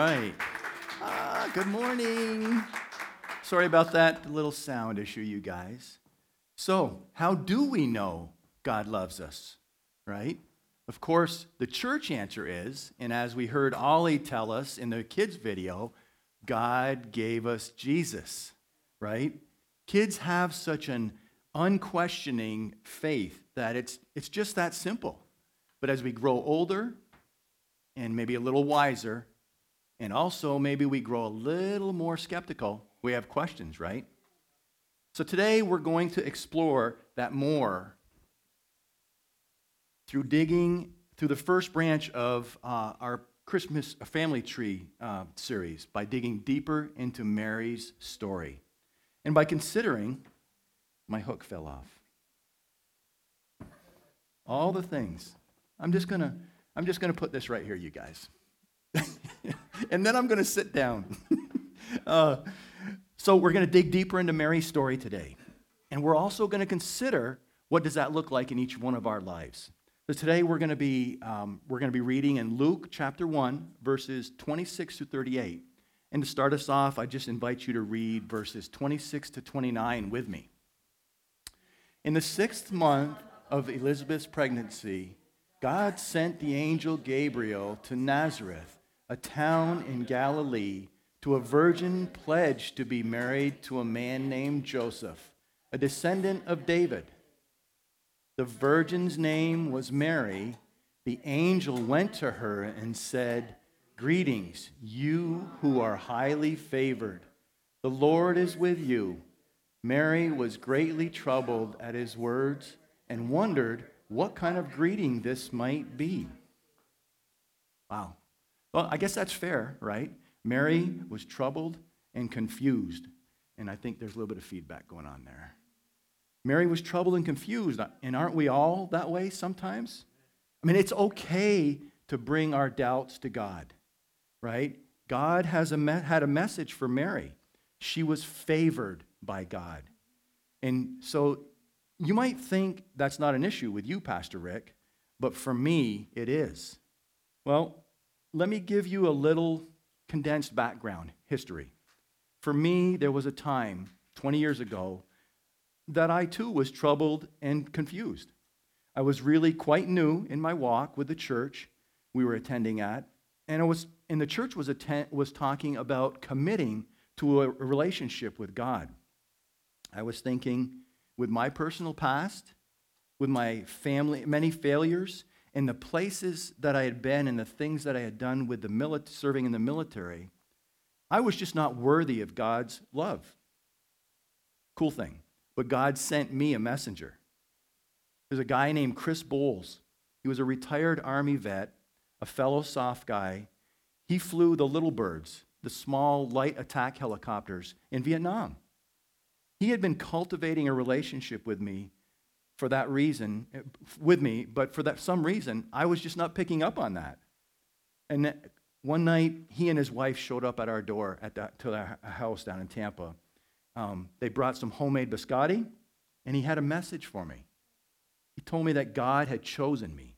right. Good morning. Sorry about that little sound issue, you guys. So, how do we know God loves us, right? Of course, the church answer is, and as we heard Ollie tell us in the kids' video, God gave us Jesus, right? Kids have such an unquestioning faith that it's just that simple. But as we grow older and maybe a little wiser, and also maybe we grow a little more skeptical, we have questions, right? So today we're going to explore that more through digging through the first branch of our Christmas family tree series by digging deeper into Mary's story. And by considering, my hook fell off. All the things. I'm just gonna put this right here, you guys. And then I'm going to sit down. So we're going to dig deeper into Mary's story today. And we're also going to consider what does that look like in each one of our lives. So today we're going to be reading in Luke chapter 1, verses 26 to 38. And to start us off, I just invite you to read verses 26 to 29 with me. In the 6th month of Elizabeth's pregnancy, God sent the angel Gabriel to Nazareth, a town in Galilee, to a virgin pledged to be married to a man named Joseph, a descendant of David. The virgin's name was Mary. The angel went to her and said, "Greetings, you who are highly favored. The Lord is with you." Mary was greatly troubled at his words and wondered what kind of greeting this might be. Wow. Well, I guess that's fair, right? Mary was troubled and confused. And I think there's a little bit of feedback going on there. Mary was troubled and confused. And aren't we all that way sometimes? I mean, it's okay to bring our doubts to God, right? God had a message for Mary. She was favored by God. And so you might think that's not an issue with you, Pastor Rick, but for me, it is. Well, let me give you a little condensed background history. For me, there was a time 20 years ago that I too was troubled and confused. I was really quite new in my walk with the church we were attending at, and the church was talking about committing to a relationship with God. I was thinking, with my personal past, with my family, many failures, and the places that I had been and the things that I had done with serving in the military, I was just not worthy of God's love. Cool thing. But God sent me a messenger. There's a guy named Chris Bowles. He was a retired Army vet, a fellow soft guy. He flew the Little Birds, the small light attack helicopters in Vietnam. He had been cultivating a relationship with me for that reason, but for some reason, I was just not picking up on that. And one night, he and his wife showed up at our door to our house down in Tampa. They brought some homemade biscotti, and he had a message for me. He told me that God had chosen me.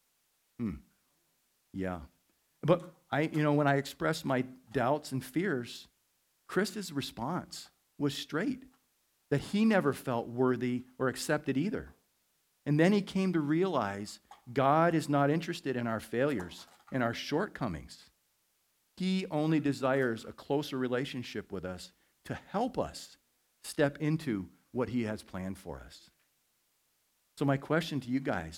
Yeah. But when I expressed my doubts and fears, Chris's response was straight, that he never felt worthy or accepted either. And then he came to realize God is not interested in our failures and our shortcomings. He only desires a closer relationship with us to help us step into what he has planned for us. So my question to you guys,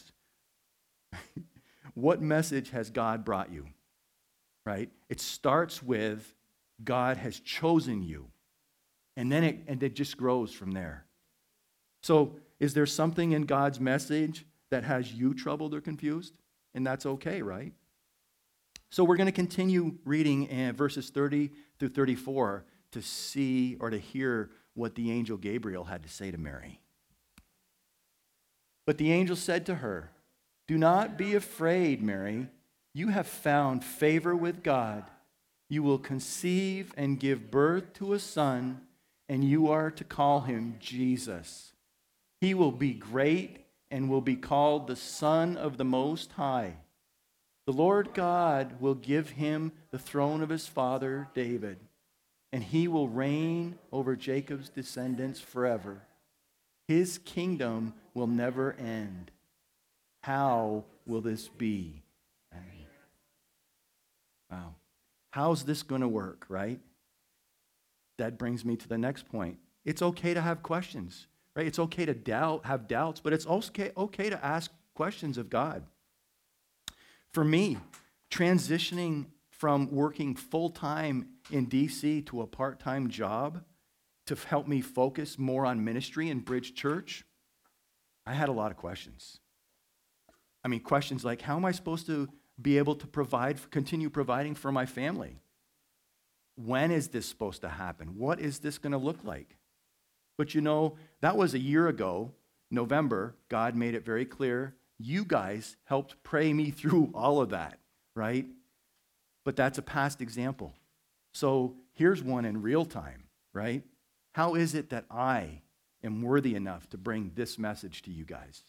what message has God brought you? Right? It starts with God has chosen you. And then it just grows from there. So is there something in God's message that has you troubled or confused? And that's okay, right? So we're going to continue reading verses 30 through 34 to see or to hear what the angel Gabriel had to say to Mary. But the angel said to her, "Do not be afraid, Mary. You have found favor with God. You will conceive and give birth to a son, and you are to call him Jesus. He will be great and will be called the Son of the Most High. The Lord God will give him the throne of his father David, and he will reign over Jacob's descendants forever. His kingdom will never end. How will this be? Wow. How's this going to work, right? That brings me to the next point. It's okay to have questions, right? It's okay to have doubts, but it's okay to ask questions of God. For me, transitioning from working full-time in D.C. to a part-time job to help me focus more on ministry in Bridge Church, I had a lot of questions. I mean, questions like, how am I supposed to be able to continue providing for my family? When is this supposed to happen? What is this going to look like? But you know, that was a year ago, November. God made it very clear. You guys helped pray me through all of that, right? But that's a past example. So here's one in real time, right? How is it that I am worthy enough to bring this message to you guys?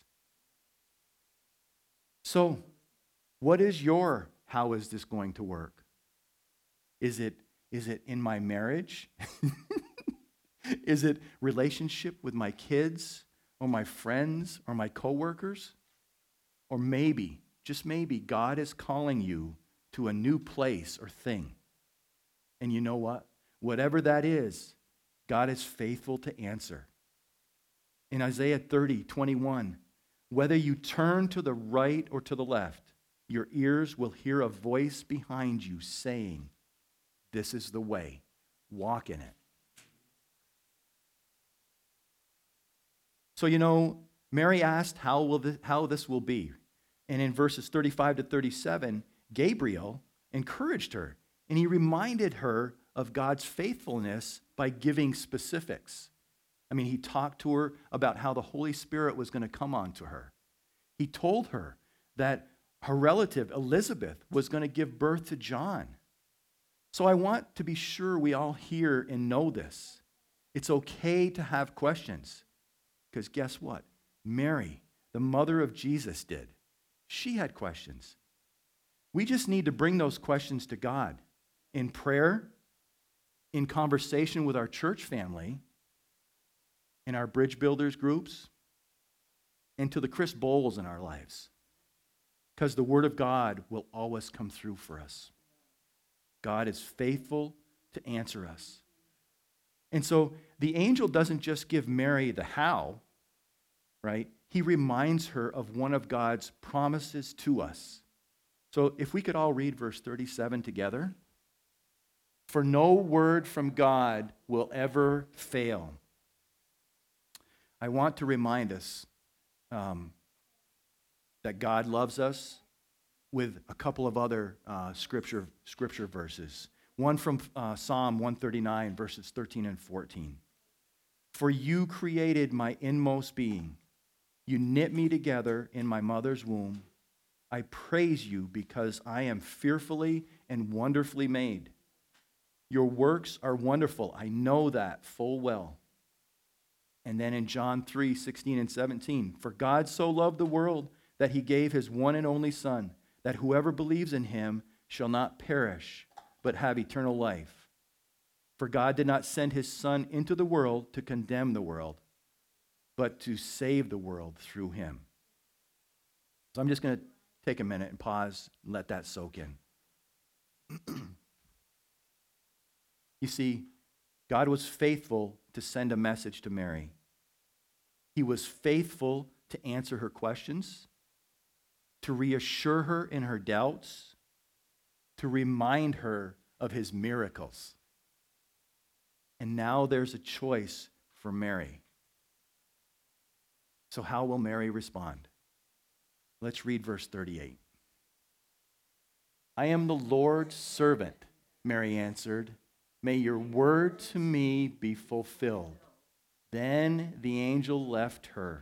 So, what is your how is this going to work? Is it in my marriage? Is it relationship with my kids or my friends or my coworkers? Or maybe, just maybe, God is calling you to a new place or thing. And you know what? Whatever that is, God is faithful to answer. In Isaiah 30:21, whether you turn to the right or to the left, your ears will hear a voice behind you saying, "This is the way, walk in it." So, you know, Mary asked how this will be. And in verses 35 to 37, Gabriel encouraged her, and he reminded her of God's faithfulness by giving specifics. I mean, he talked to her about how the Holy Spirit was going to come onto her. He told her that her relative, Elizabeth, was going to give birth to John. So I want to be sure we all hear and know this. It's okay to have questions, because guess what? Mary, the mother of Jesus, did. She had questions. We just need to bring those questions to God in prayer, in conversation with our church family, in our Bridge Builders groups, and to the Chris Bowles in our lives. Because the Word of God will always come through for us. God is faithful to answer us. And so the angel doesn't just give Mary the how, right? He reminds her of one of God's promises to us. So if we could all read verse 37 together. For no word from God will ever fail. I want to remind us that God loves us with a couple of other scripture verses. One from Psalm 139, verses 13 and 14. For you created my inmost being. You knit me together in my mother's womb. I praise you because I am fearfully and wonderfully made. Your works are wonderful. I know that full well. And then in John 3:16 and 17, for God so loved the world that he gave his one and only Son, that whoever believes in him shall not perish, but have eternal life. For God did not send his Son into the world to condemn the world, but to save the world through him. So I'm just going to take a minute and pause and let that soak in. You see, God was faithful to send a message to Mary. He was faithful to answer her questions, to reassure her in her doubts, to remind her of his miracles. And now there's a choice for Mary. So how will Mary respond? Let's read verse 38. I am the Lord's servant, Mary answered. May your word to me be fulfilled. Then the angel left her.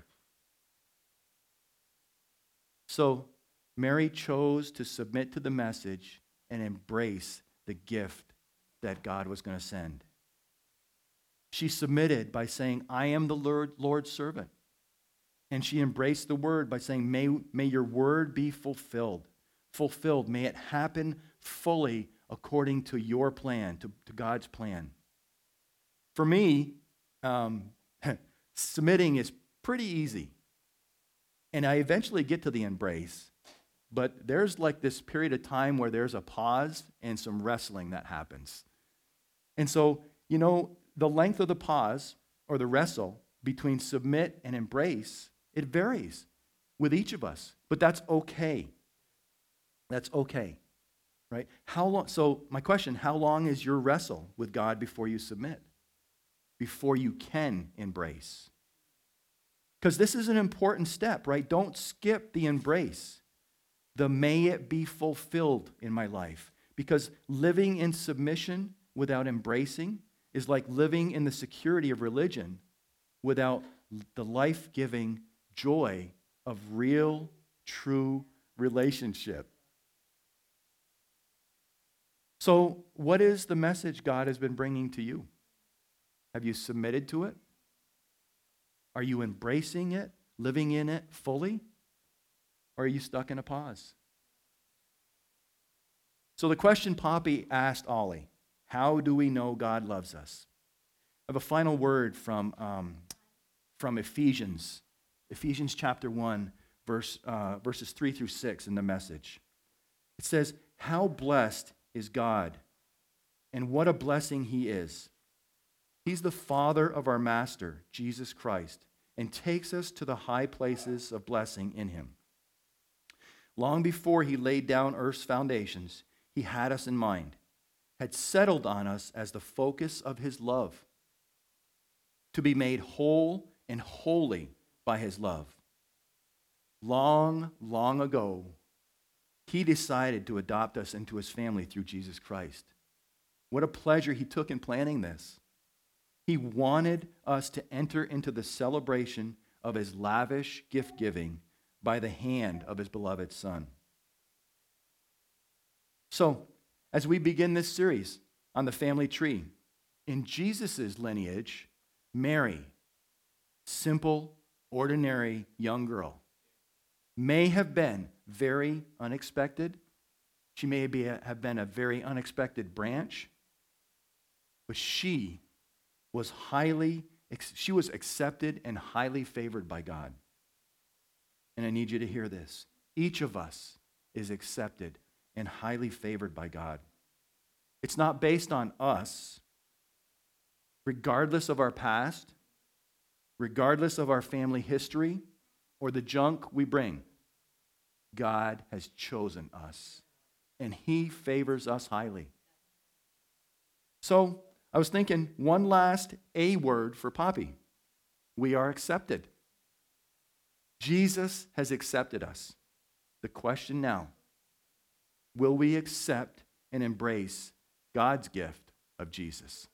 So Mary chose to submit to the message and embrace the gift that God was going to send. She submitted by saying, I am the Lord's servant. And she embraced the word by saying, may your word be fulfilled. fulfilled. May it happen fully according to your plan, to God's plan. For me, submitting is pretty easy. And I eventually get to the embrace, but there's like this period of time where there's a pause and some wrestling that happens. And so, the length of the pause or the wrestle between submit and embrace, it varies with each of us, but that's okay. That's okay, right? How long? So my question, how long is your wrestle with God before you submit? Before you can embrace? Because this is an important step, right? Don't skip the embrace. The may it be fulfilled in my life. Because living in submission without embracing is like living in the security of religion without the life-giving joy of real, true relationship. So, what is the message God has been bringing to you? Have you submitted to it? Are you embracing it, living in it fully? Or are you stuck in a pause? So the question Poppy asked Ollie, how do we know God loves us? I have a final word from Ephesians. Ephesians chapter 1, verses 3 through 6 in the Message. It says, how blessed is God, and what a blessing he is. He's the Father of our Master, Jesus Christ, and takes us to the high places of blessing in him. Long before he laid down earth's foundations, he had us in mind, had settled on us as the focus of his love, to be made whole and holy by his love. Long, long ago, he decided to adopt us into his family through Jesus Christ. What a pleasure he took in planning this. He wanted us to enter into the celebration of his lavish gift-giving by the hand of his beloved Son. So, as we begin this series on the family tree, in Jesus' lineage, Mary, simple, ordinary young girl, may have been very unexpected. She may have been a very unexpected branch, but she was accepted and highly favored by God. And I need you to hear this. Each of us is accepted and highly favored by God. It's not based on us, regardless of our past, regardless of our family history, or the junk we bring. God has chosen us, and he favors us highly. So, I was thinking one last A word for Poppy. We are accepted. Jesus has accepted us. The question now, will we accept and embrace God's gift of Jesus?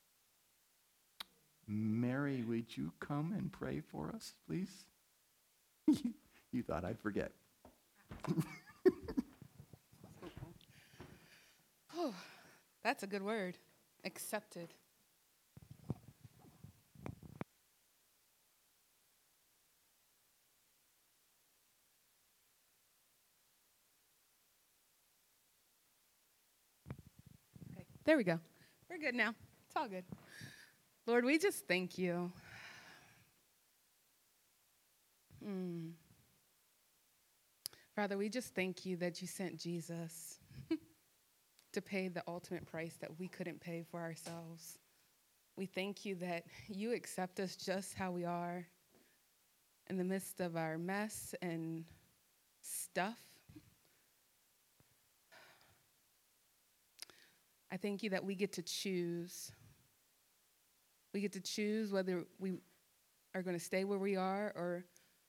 Mary, would you come and pray for us, please? You thought I'd forget. Oh, that's a good word. Accepted. Okay, there we go. We're good now. It's all good. Lord, we just thank you. Father, we just thank you that you sent Jesus to pay the ultimate price that we couldn't pay for ourselves. We thank you that you accept us just how we are in the midst of our mess and stuff. I thank you that we get to choose. We get to choose whether we are going to stay where we are or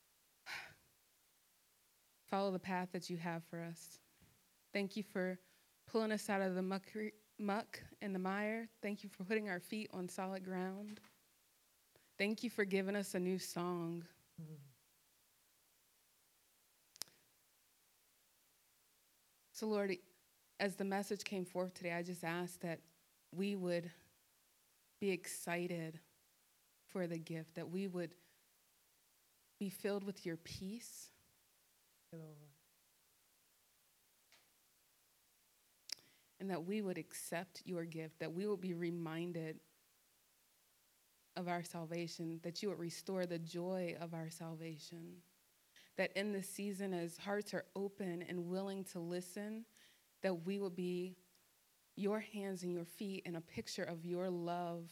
follow the path that you have for us. Thank you for pulling us out of the muck and the mire. Thank you for putting our feet on solid ground. Thank you for giving us a new song. So, Lord, as the message came forth today, I just ask that we would be excited for the gift, that we would be filled with your peace, and that we would accept your gift, that we would be reminded of our salvation, that you would restore the joy of our salvation, that in this season, as hearts are open and willing to listen, that we would be your hands and your feet and a picture of your love.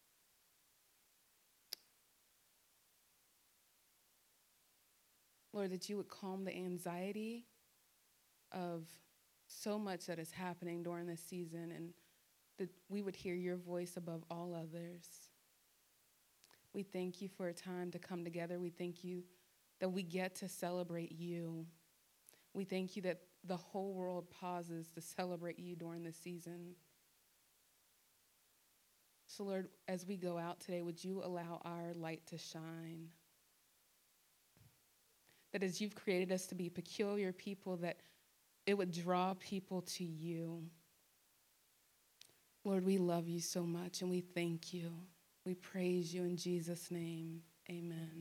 Lord, that you would calm the anxiety of so much that is happening during this season, and that we would hear your voice above all others. We thank you for a time to come together. We thank you that we get to celebrate you. We thank you that the whole world pauses to celebrate you during this season. So, Lord, as we go out today, would you allow our light to shine? That as you've created us to be peculiar people, that it would draw people to you. Lord, we love you so much, and we thank you. We praise you in Jesus' name. Amen.